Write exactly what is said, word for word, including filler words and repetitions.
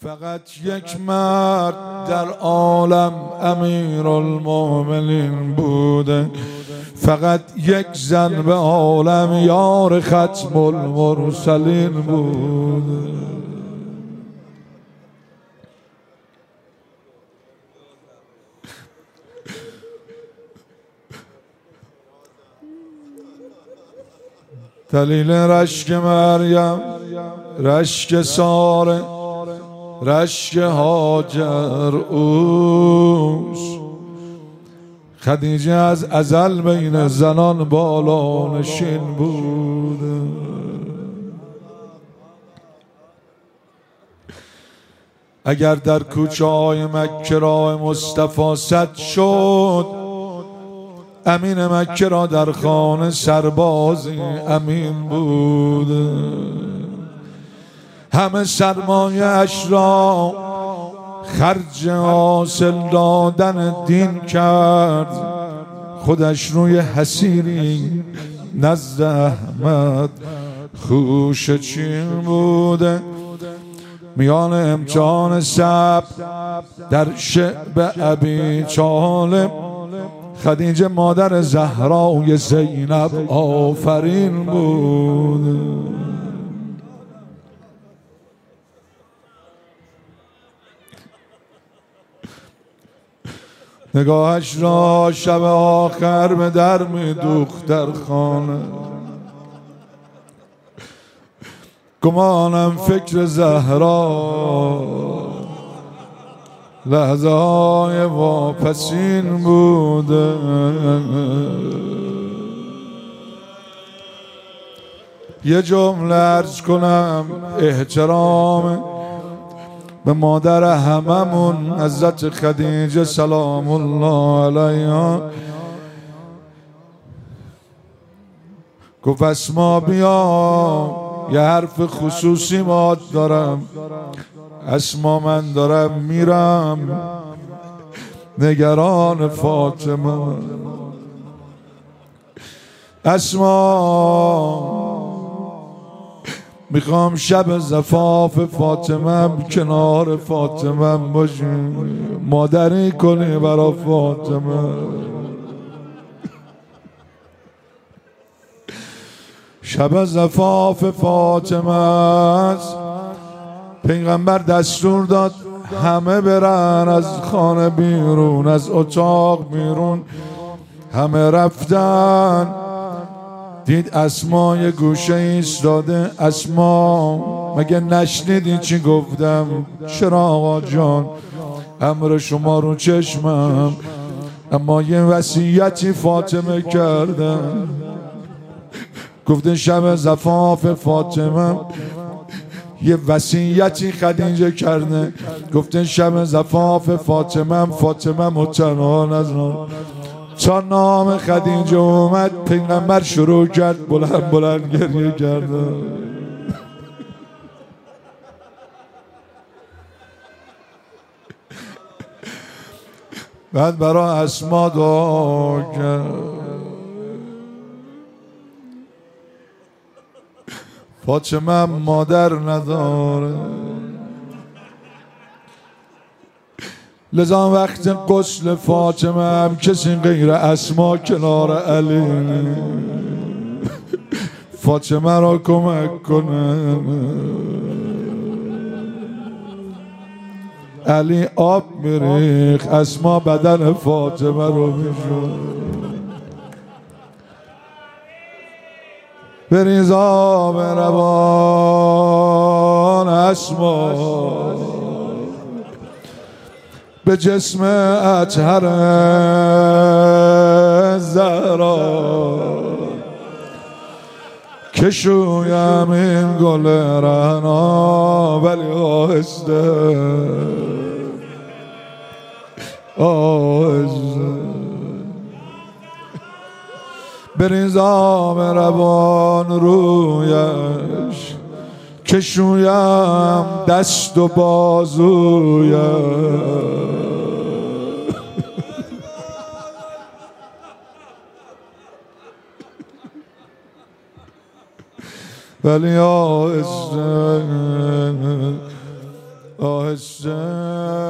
فقط یک مرد در عالم امیرالمومنین بوده، فقط یک زن به عالم یار ختم المرسلین بوده. دلیل رشک مریم، رشک ساره، رشک هاجر اوست. خدیجه از ازل بین زنان بالا نشین بوده. اگر در کوچه های مکه راه مصطفی سد شد، امین مکه را در خانه سربازی امین بوده. همه سرمایه اش را خرج حاصل دادن دین کرد، خودش روی حسیری نزد احمد خوش چین بوده. میان امتحان صبر در شعب ابی طالب، خدیجه مادر زهرای زینب آفرین بود. نگاهش را شب آخر به در می دوخت در خانه، گمانم فکر زهرا لحظه های واپسین بوده. یه جمله عرض کنم احترام به مادر هممون حضرت خدیجه سلام الله علیها. گفت اسما بیا یه حرف خصوصی باهات دارم. اسما من دارم میرم نگران فاطمه. اسما میخوام شب زفاف فاطمه کنار فاطمه باشیم، مادری کنی برا فاطمه. شب زفاف فاطمه است، پیغمبر دستور داد همه برن از خانه بیرون، از اتاق بیرون. همه رفتن، دید اسما یه گوشه ایستاده. اسما مگه نشنیدی چی گفتم؟ چرا آقا جان؟ امر شما رو چشمم، اما یه وصیتی فاطمه کردم. گفته شب زفاف فاطمه یه وصیتی خدیجه کرده. گفته شب زفاف فاطمه فاطمه متنها نذار. تا نام خدیجه اومد، پیغمبر شروع کرد بلند بلند گریه کرده. بعد برای اسما دعا کرد. فاطمه مادر نداره، لذا وقت غسل فاطمه هم کسی غیر اسما کنار علی فاطمه را کمک کنه. علی آب میریخ، اسما بدن فاطمه رو میشون. بریز آب روان اسما به جسم اطهر زهرا، که شویم این گل رهنا ولی آهسته آهسته. بریز آب روان رویش، که شویم دست و بازویش. ولی آهسته آهسته